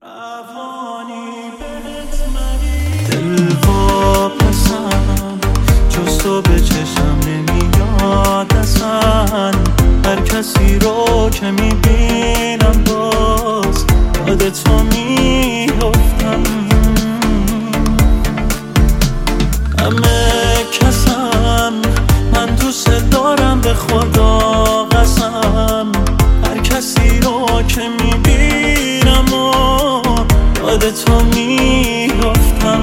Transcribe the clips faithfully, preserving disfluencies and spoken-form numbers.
دل واپسم جز تو به چشم نمیاد اصلا. هر کسی رو که میبینم باز یاد تو میافتم. همه کسم من دوست دارم به خدا قسم. هر کسی رو که میبینم و یاد تو میافتم.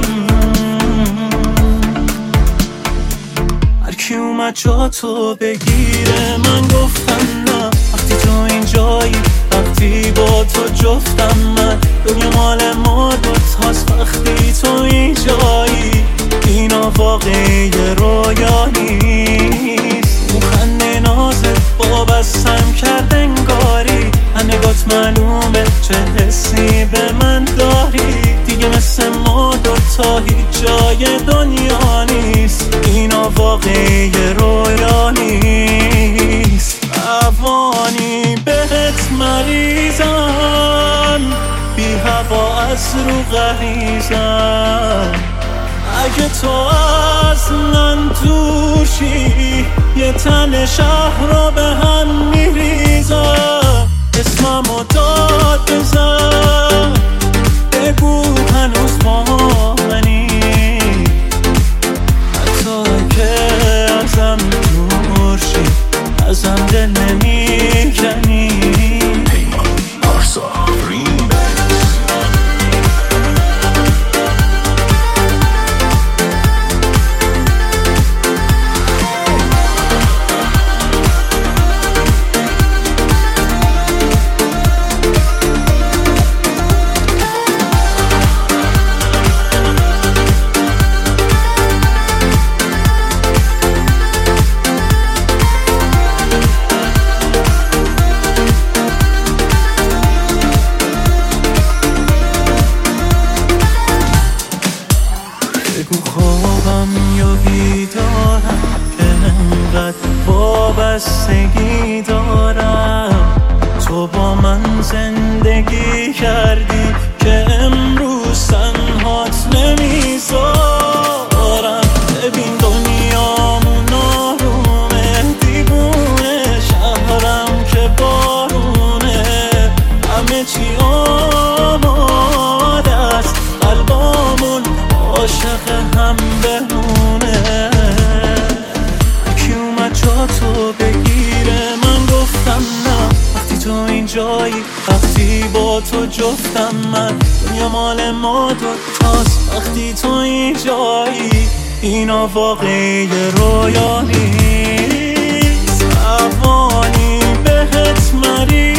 هر کی اومد جا تو بگیره من گفتم نه. وقتی تو اینجایی وقتی با تو جفتم من. دنیا مال ما دوتاست وقتی تو اینجایی. اینا واقعی رویا نیست. اون خنده نازت با بسم کرد انگاری. نگات معلومه چه حسی به من داری. دیگه مثل ما دوتا هیچ جای دنیا نیست. اینا واقعی رویا نیست. اوانی بهت مریضم بی هوا از رو غریزم. اگه تو از من دوشی یه تن شهر رو به هم میریزم. اسممو داد بزن بگو هنوز با منی. حتی که ازم دورشی ازم دل نمیکنی. پیمان پارسا بگو خوابم یا بیدارم که انقدر وابستگی دارم. تو با من زندگی کردی که امروز تنهات نمیذارم. ببین دنیامون آرومه دیوونه شهرم که بارونه. همه چی آماده است قلبامون عاشق هم بمونه. کی اومد جا تو بگیره من گفتم نه. وقتی تو اینجایی وقتی با تو جفتم من. دنیا مال ما دوتاست وقتی تو اینجایی. اینا واقعی رویا نیست. اوانی بهت مریضم